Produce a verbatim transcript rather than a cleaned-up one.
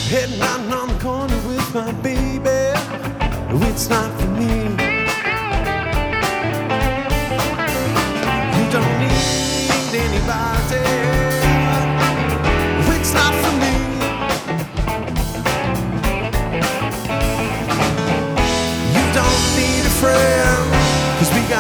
Heading out on the corner with my baby. It's not for me. You don't need anybody. It's not for me. You don't need a friend, 'cause we got